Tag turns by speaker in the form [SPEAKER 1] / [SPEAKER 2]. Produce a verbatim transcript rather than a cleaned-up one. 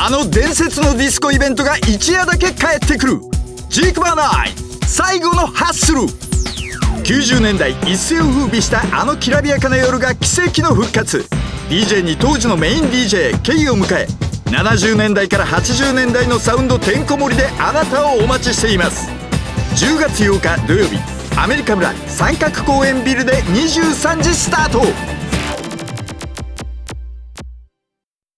[SPEAKER 1] あの伝説のディスコイベントが一夜だけ帰ってくる。ジークバーナイト最後のハッスル。きゅうじゅうねんだい一世を風靡したあのきらびやかな夜が奇跡の復活。 ディージェー に当時のメイン ディージェー ケイを迎え、ななじゅうねんだいからはちじゅうねんだいのサウンドてんこ盛りであなたをお待ちしています。じゅうがつようか土曜日、アメリカ村三角公園ビルでにじゅうさんじスタート。